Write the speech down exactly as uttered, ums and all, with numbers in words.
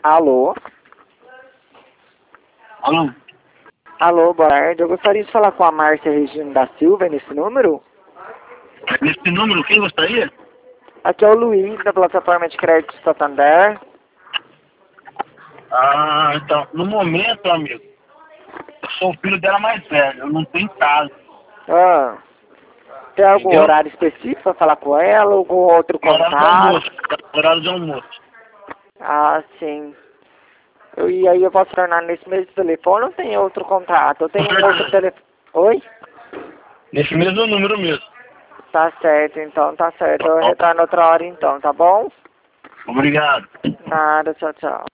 Alô? Alô? Alô, boa tarde. Eu gostaria de falar com a Márcia Regina da Silva nesse número. Nesse número, quem gostaria? Aqui é o Luiz, da plataforma de crédito Santander. Ah, então, no momento, amigo, eu sou o filho dela mais velho, eu não tenho em casa, Ah, tem algum entendeu? horário específico para falar com ela ou com outro Horário do contato? almoço, horário de almoço. Ah, sim. Eu, e aí eu posso tornar nesse mesmo telefone ou tem outro contato? Eu Com tenho um outro certeza. telefone. Oi? Nesse mesmo número mesmo. Tá certo, então, tá certo. Tá Eu bom? retorno outra hora então, tá bom? Obrigado. Nada, tchau, tchau.